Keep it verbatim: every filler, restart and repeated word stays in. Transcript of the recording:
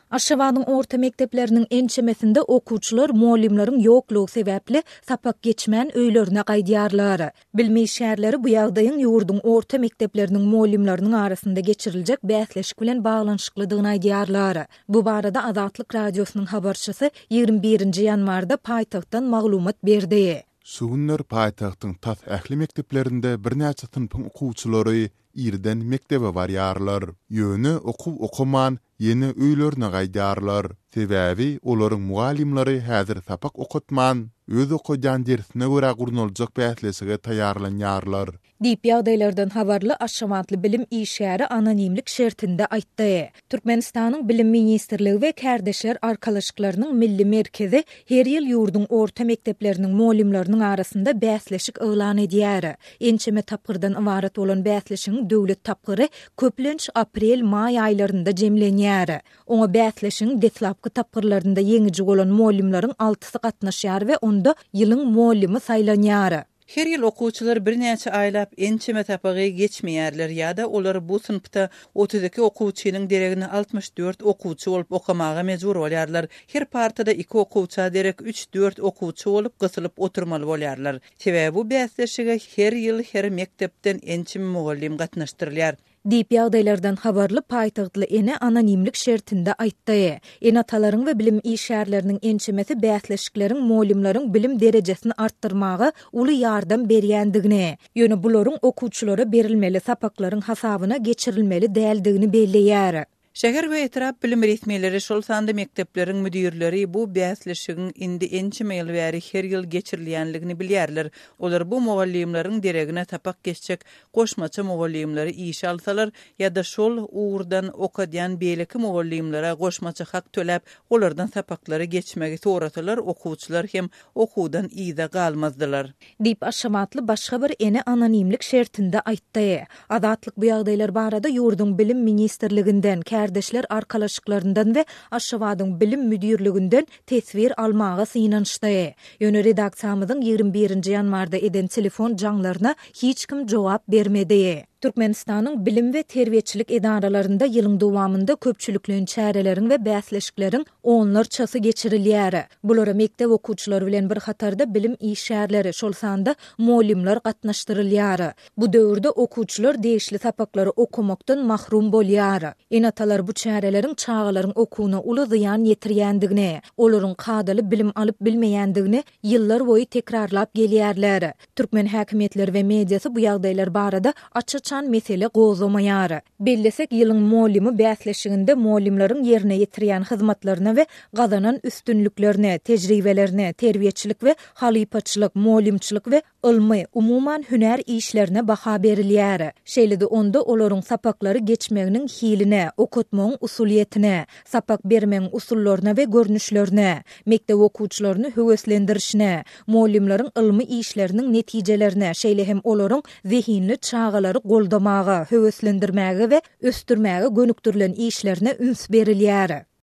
Aşgabatyň orta mekdepleriniň ençemesinde okuwçylar muallimlaryň ýoklugy sebäpli sapak geçmän öýlerine gaýdýarlar. Bilmi şäherleri bu ýagdaýyň ýurduň orta mekdepleriniň muallimlarynyň arasynda geçiriljek bäsleşik bilen baglanyşyklydygyny aýdýarlar. Bu barada Azatlyk radiosynyň habarçysy ýygrimi birinji ýanwarda paýtagtdan maglumat berdi. Sugunlar paýtagtyň tas ähli mekdeplerinde bir näçe sınıfyň okuwçylary irden mektebe barýarlar. Ýöne okuw okuman ýeni öýlerine gaýdýarlar. Sebäbi olaryň mugallimleri häzir sapak okutman, öz okujan dersine görä gurnuljak bäsleşige taýýarlanýarlar. Diýip ýagdaýlardan habarly Aşgabatly bilim işgäri anonimlik şertinde aýtdy. Türkmenistanyň bilim ministrligi we Kärdeşler arkalaşyklarynyň milli merkezi her ýyl ýurduň orta mekdepleriniň muallimlarynyň arasynda bäsleşik eglan edýär. Ençeme tapgyrdan ibaret bolan bäsleşiň döwlet tapgyry köplenç aprel-may aýlarynda jemlenýär. Oňa bäsleşiň detlapky tapgyrlarynda ýeňiji bolan muallimlaryň altysy gatnaşýar we onda ýylyň muallimi saýlanýar. Her ýyl okuwçylar bir näçe aýlap ençeme tapagy geçmeýärler ýa-da olar bu sınıfta otuz iki okuwçynyň deregini altmış dört okuwçy bolup okamaga mejbur bolýarlar. Her partada iki okuwçy derek üç dört okuwçy bolup gysylyp oturmaly bolýarlar. Sebäbi bu bäsleşige her ýyl her mektepden ençime mugallim gatnaşdyrylýar. Diýip ýagdaýlardan habarly paýtagtly ene anonimlik şertinde aýtdy. Enatalaryň we bilim işgärleriniň ençemesi bäsleşikleriň muallimlaryň bilim derejesini artdyrmagy uly ýardam berýändigini, ýöne bularyň okuwçylara berilmeli sapaklaryň hasabyna geçirilmeli däldigini belleýär. Şäher we etrap bilim resmiýetleri şol sanda mekdepleriň müdirleri bu bäsleşigiň indi ençime ýyl bäri her ýyl geçirilýänligini bilýärler. Olar bu mugallimlaryň deregine tapak geçjek goşmaça mugallimleri iş alsalar ýa-da şol uğurdan okadýan beýleki mugallimlere goşmaça hak töläp olardan sapaklary geçmegi sorasalar okuwçylar hem okuwdan ýyda galmazdylar. Diýip Aşgabatly başga bir ene anonimlik şertinde aýtdy. Azatlyk bu ýagdaýlar barada ýurduň bilim ministrliginden Kärdeşler arkalaşyklarynyň we Aşgabatyň bilim müdirliginden tesbir almagy synanşdy. Ýöne redaksiýamyzyň ýygrimi birinji ýanwarda eden telefon jaňlaryna hiç kim jogap bermedi. Türkmenistanyň bilim we terbiýetçilik edaralarynda ýylyň dowamında köpçülikleriň çäreleriň we bäsleşikleriň onlarçasy geçirilýär. Bulara mektep okuwçylary bilen bir hatarda bilim işgärleri şol sanda muallimler gatnaşdyrylýar. Bu döwürde okuwçylar değişli sapaklary okumakdan mahrum bolýar. Enatalar bu çäreleriň çağalaryň okuwuna uly zyan ýetirýändigini, olaryň kadaly bilim alyp bilmeýändigini ýyllar boýy tekrarlap gelýärler. Türkmen häkimetleri we mediasy bu ýagdaýlar barada açyk mesele gozamaýar. Bellesek ýylyň muallimi bäsleşiginde muallimlaryň ýerine ýetirýän hyzmatlaryna we gazanan üstünlüklerine, tejribelerine, terbiýetçilik we halypaçylyk, muallimçilik we ilmi, umuman hüner işlerine baha berilýär. Şeýle-de onda olaryň sapaklary geçmeginiň hiline, okutmagyň usuliýetine, sapak bermegiň usullaryna we görnüşlerine, mektep okuwçylaryny höweslendirişine, muallimlaryň ilmi işleriniň netijelerine, şeýle hem olaryň zehinli çağalary goldamaga, höweslendirmäge we östürmäge gönükdirilen işlerine üns berilýär.